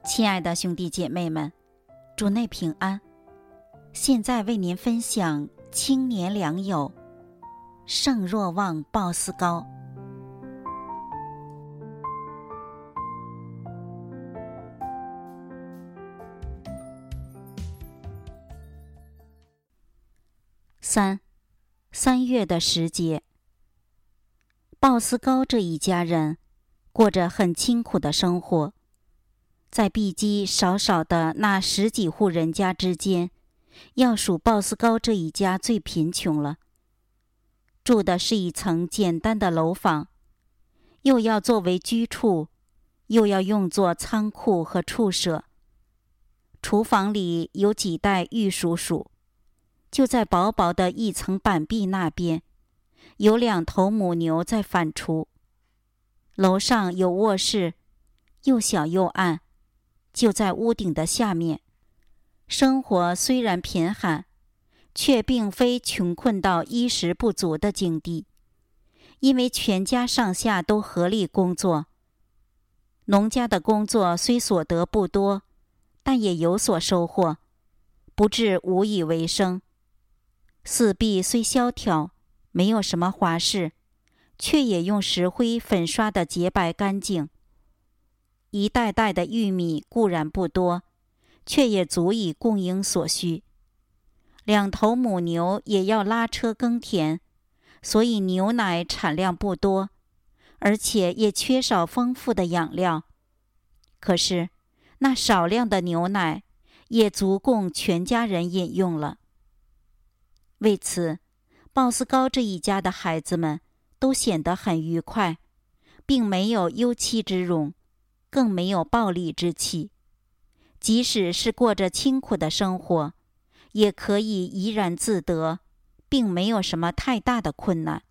亲爱的兄弟姐妹们，主内平安。现在为您分享青年良友圣若望鲍斯高。3月的10节，鲍斯高这一家人过着很清苦的生活，在碧基少少的那10几户人家之间，要数鲍斯高这一家最贫穷了。住的是一层简单的楼房，又要作为居处，又要用作仓库和畜舍。厨房里有几袋玉蜀黍，就在薄薄的一层板壁那边，有2头母牛在反刍。楼上有卧室，又小又暗，就在屋顶的下面。生活虽然贫寒，却并非穷困到衣食不足的境地，因为全家上下都合力工作。农家的工作虽所得不多，但也有所收获，不致无以为生。四壁虽萧条，没有什么华饰，却也用石灰粉刷得洁白干净。一袋袋的玉米固然不多，却也足以供应所需。2头母牛也要拉车耕田，所以牛奶产量不多，而且也缺少丰富的养料。可是那少量的牛奶也足供全家人饮用了。为此，鲍斯高这一家的孩子们都显得很愉快，并没有忧戚之容，更没有暴戾之气。即使是过着清苦的生活，也可以怡然自得，并没有什么太大的困难。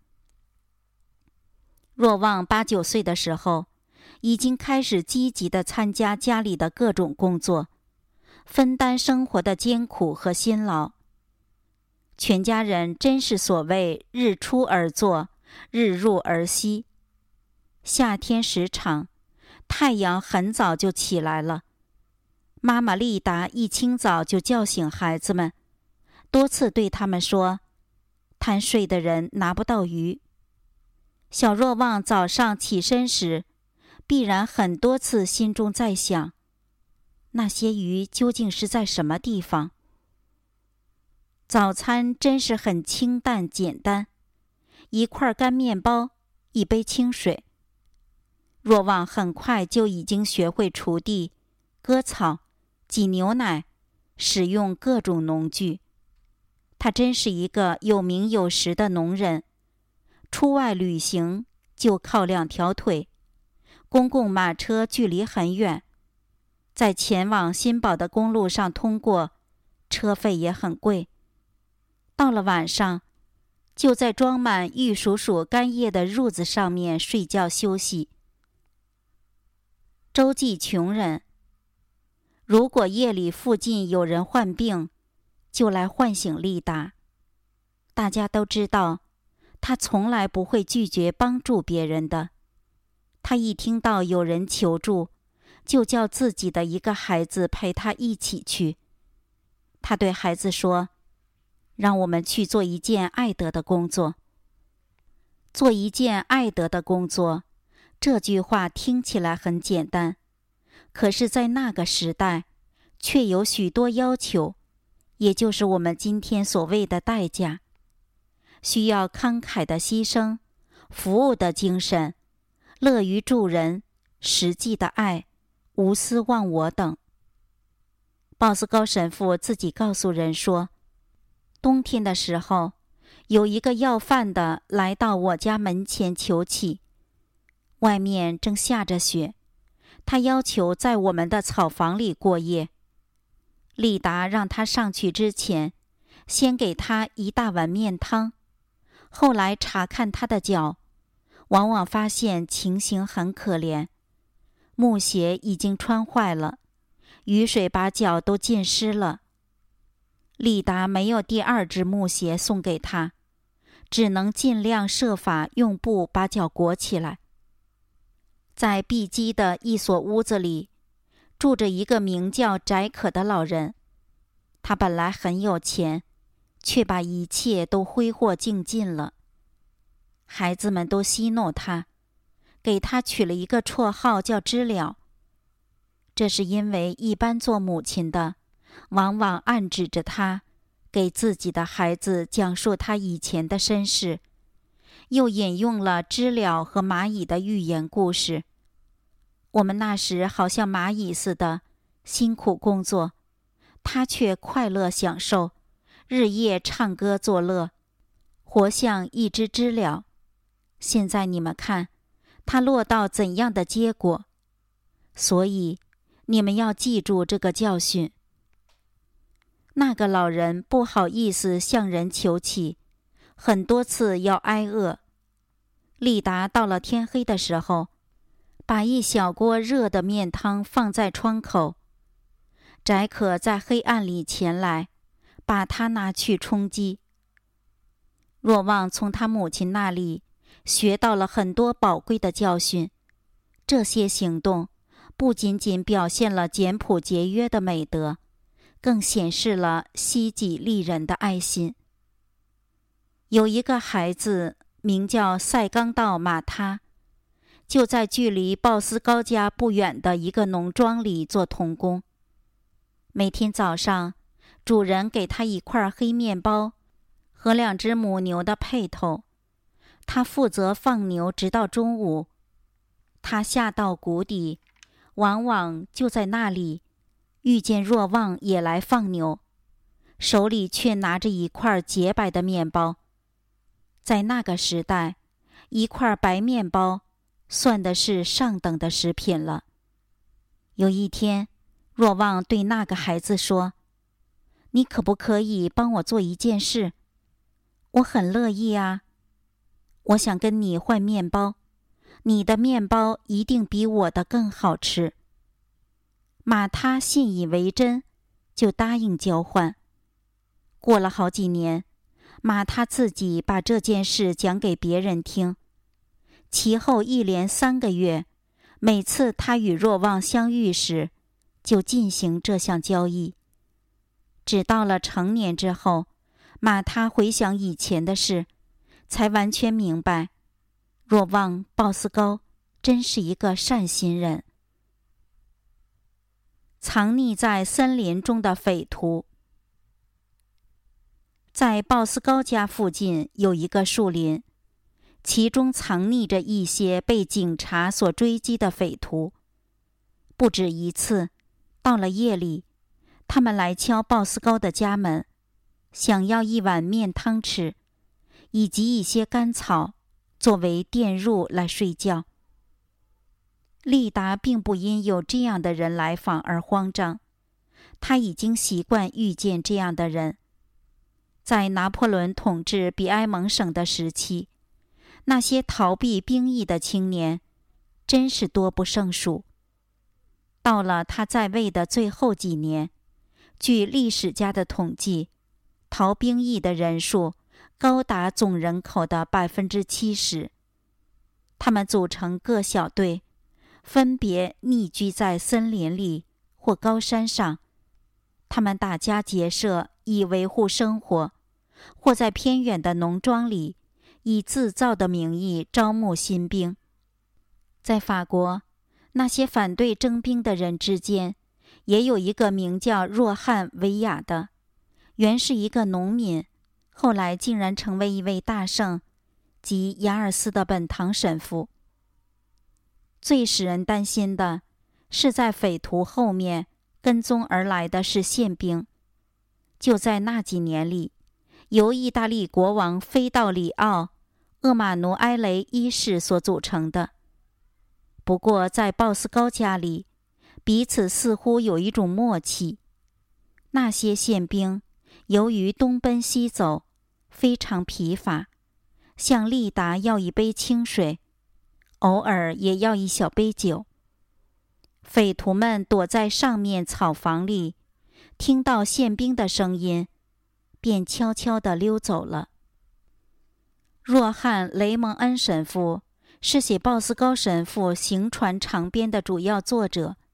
若望8、9岁的时候，已经开始积极地参加家里的各种工作，分担生活的艰苦和辛劳。全家人真是所谓日出而作，日入而息。夏天时长，太阳很早就起来了。妈妈丽达一清早就叫醒孩子们，多次对他们说，贪睡的人拿不到鱼。小若望早上起身时，必然很多次心中在想，那些鱼究竟是在什么地方？早餐真是很清淡简单，1块干面包，1杯清水。若望很快就已经学会锄地、割草、挤牛奶，使用各种农具。他真是一个有名有实的农人，出外旅行就靠2条腿，公共马车距离很远，在前往新堡的公路上通过，车费也很贵。到了晚上，就在装满玉蜀黍干叶的褥子上面睡觉休息。周济穷人，如果夜里附近有人患病，就来唤醒丽达。大家都知道，他从来不会拒绝帮助别人的。他一听到有人求助，就叫自己的一个孩子陪他一起去。他对孩子说，让我们去做一件爱德的工作。做一件爱德的工作，这句话听起来很简单，可是在那个时代，却有许多要求，也就是我们今天所谓的代价。需要慷慨的牺牲，服务的精神，乐于助人，实际的爱，无私忘我等。鲍斯高神父自己告诉人说，冬天的时候，有一个要饭的来到我家门前求乞，外面正下着雪，他要求在我们的草房里过夜。丽达让他上去之前，先给他1大碗面汤，后来查看他的脚，往往发现情形很可怜，木鞋已经穿坏了，雨水把脚都浸湿了。丽达没有第2只木鞋送给他，只能尽量设法用布把脚裹起来。在碧基的一所屋子里， 住着一个名叫翟可的老人。他本来很有钱，却把一切都挥霍尽尽了。孩子们都戏弄他，给他取了一个绰号叫知了。这是因为一般做母亲的往往暗指着他，给自己的孩子讲述他以前的身世，又引用了知了和蚂蚁的寓言故事。我们那时好像蚂蚁似的辛苦工作，他却快乐享受，日夜唱歌作乐，活像一只知了。现在你们看，他落到怎样的结果？所以你们要记住这个教训。那个老人不好意思向人求乞，很多次要挨饿。利达到了天黑的时候，把一小锅热的面汤放在窗口。翟可在黑暗里前来，把它拿去充饥。若望从他母亲那里学到了很多宝贵的教训，这些行动不仅仅表现了简朴节约的美德，更显示了惜己利人的爱心。有一个孩子名叫塞冈道马他，就在距离鲍斯高家不远的一个农庄里做童工。每天早上，主人给他一块黑面包和2只母牛的配头，他负责放牛直到中午。他下到谷底，往往就在那里遇见若望也来放牛，手里却拿着一块洁白的面包。在那个时代，一块白面包算的是上等的食品了。有一天，若望对那个孩子说：“你可不可以帮我做一件事？”“我很乐意啊。”“我想跟你换面包，你的面包一定比我的更好吃。”马他信以为真，就答应交换。过了好几年，马他自己把这件事讲给别人听。其后一连3个月，每次他与若望相遇时，就进行这项交易。只到了成年之后，马他回想以前的事，才完全明白，若望鲍斯高真是一个善心人。藏匿在森林中的匪徒。在鲍斯高家附近有一个树林，其中藏匿着一些被警察所追击的匪徒。不止一次，到了夜里，他们来敲鲍斯高的家门，想要一碗面汤吃，以及一些干草作为垫褥来睡觉。利达并不因有这样的人来访而慌张，他已经习惯遇见这样的人。在拿破仑统治比埃蒙省的时期，那些逃避兵役的青年真是多不胜数。到了他在位的最后几年，据历史家的统计，逃兵役的人数高达总人口的70%。他们组成各小队，分别匿居在森林里或高山上。他们打家劫舍以维护生活，或在偏远的农庄里以自造的名义招募新兵。在法国，那些反对征兵的人之间，也有一个名叫若汉·维亚的，原是一个农民，后来竟然成为一位大圣，即雅尔斯的本堂神父。最使人担心的是，在匪徒后面跟踪而来的是宪兵。就在那几年里，由意大利国王菲道里奥·厄马努埃雷一世所组成的。不过在鲍斯高家里，彼此似乎有一种默契。那些宪兵由于东奔西走，非常疲乏，向利达要一杯清水，偶尔也要一小杯酒。匪徒们躲在上面草房里，听到宪兵的声音，便悄悄地溜走了。若汉·雷蒙恩神父是写鲍斯高神父行船长编的主要作者，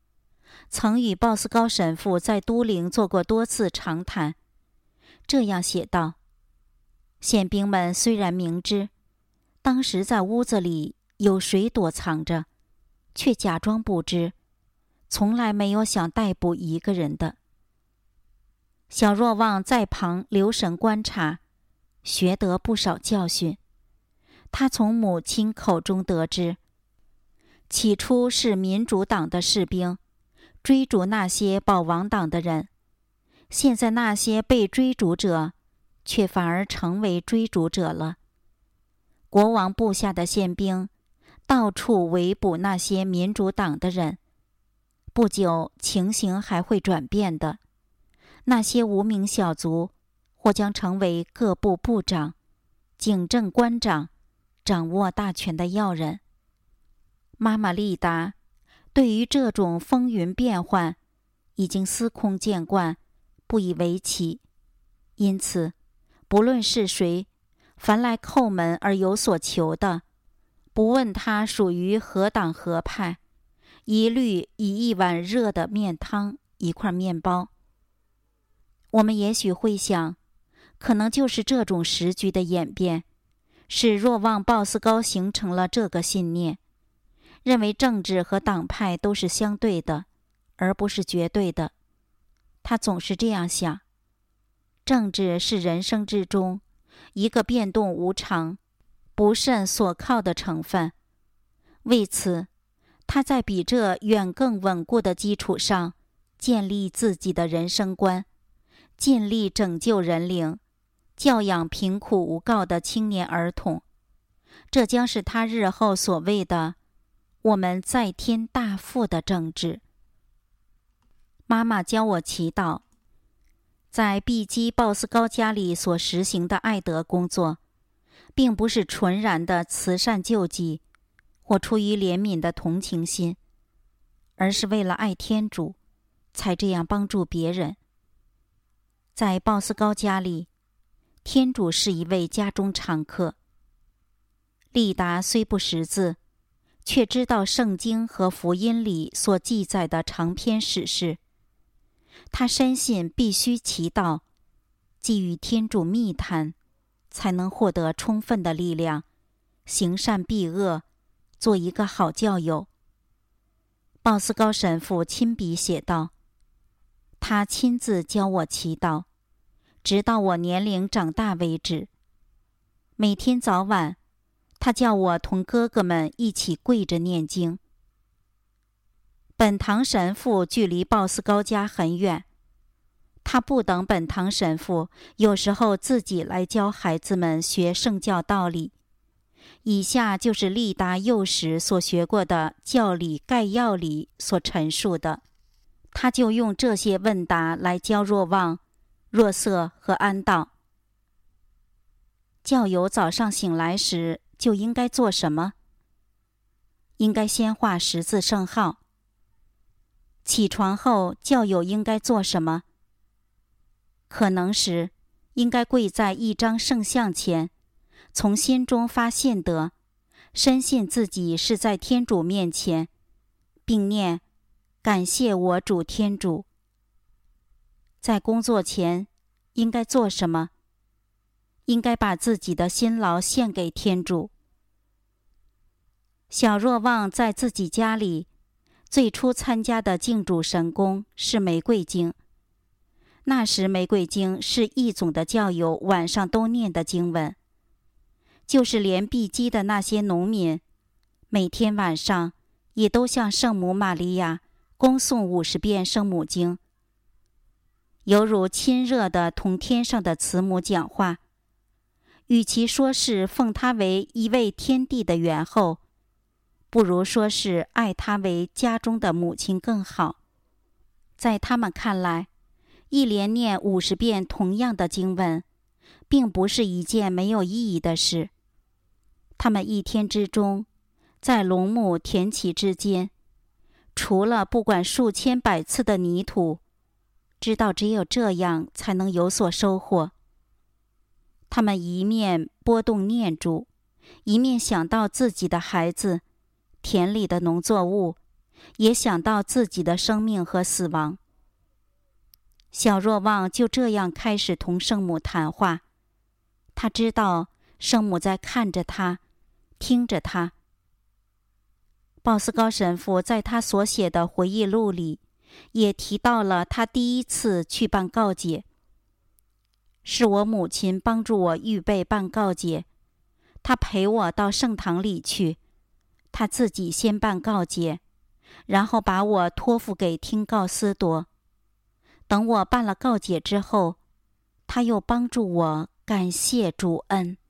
曾与鲍斯高神父在都灵做过多次长谈，这样写道：宪兵们虽然明知当时在屋子里有谁躲藏着，却假装不知，从来没有想逮捕一个人的。小若望在旁留神观察，学得不少教训。他从母亲口中得知，起初是民主党的士兵追逐那些保王党的人，现在那些被追逐者却反而成为追逐者了。国王部下的宪兵到处围捕那些民主党的人，不久情形还会转变的。那些无名小卒或将成为各部部长、警政官长，掌握大权的要人。妈妈丽达对于这种风云变幻已经司空见惯，不以为奇，因此不论是谁，凡来叩门而有所求的，不问他属于何党何派，一律以一碗热的面汤、一块面包。我们也许会想，可能就是这种时局的演变，使若望鲍斯高形成了这个信念，认为政治和党派都是相对的，而不是绝对的。他总是这样想，政治是人生之中一个变动无常、不甚所靠的成分。为此，他在比这远更稳固的基础上建立自己的人生观，尽力拯救人灵，教养贫苦无告的青年儿童。这将是他日后所谓的我们在天大父的政治。妈妈教我祈祷。在毕基鲍斯高家里所实行的爱德工作，并不是纯然的慈善救济或出于怜悯的同情心，而是为了爱天主，才这样帮助别人。在鲍斯高家里，天主是一位家中常客。丽达虽不识字，却知道圣经和福音里所记载的长篇史事。他深信必须祈祷，既与天主密谈，才能获得充分的力量，行善避恶，做一个好教友。鲍斯高神父亲笔写道，他亲自教我祈祷，直到我年龄长大为止。每天早晚，他叫我同哥哥们一起跪着念经。本堂神父距离鲍斯高家很远，他不等本堂神父，有时候自己来教孩子们学圣教道理。以下就是丽达幼时所学过的教理概要里所陈述的，他就用这些问答来教若望、若瑟和安道。教友早上醒来时就应该做什么？应该先画十字圣号。起床后，教友应该做什么？可能时，应该跪在一张圣像前，从心中发现得，深信自己是在天主面前，并念感谢我主天主。在工作前，应该做什么？应该把自己的辛劳献给天主。小若望在自己家里最初参加的敬主神功是玫瑰经。那时玫瑰经是一总的教友晚上都念的经文，就是连碧基的那些农民，每天晚上也都向圣母玛利亚恭诵50遍圣母经，犹如亲热地同天上的慈母讲话。与其说是奉她为一位天地的元后，不如说是爱她为家中的母亲更好。在他们看来，一连念50遍同样的经文，并不是一件没有意义的事。他们一天之中，在龙木田畦之间，除了不管数千百次的泥土，知道只有这样才能有所收获。他们一面拨动念珠，一面想到自己的孩子、田里的农作物， 也想到自己的生命和死亡。小若望就这样开始同圣母谈话。他知道圣母在看着他，听着他。鲍斯高神父在他所写的回忆录里也提到了他第一次去办告解。是我母亲帮助我预备办告解，她陪我到圣堂里去，她自己先办告解，然后把我托付给听告司铎。等我办了告解之后，她又帮助我感谢主恩。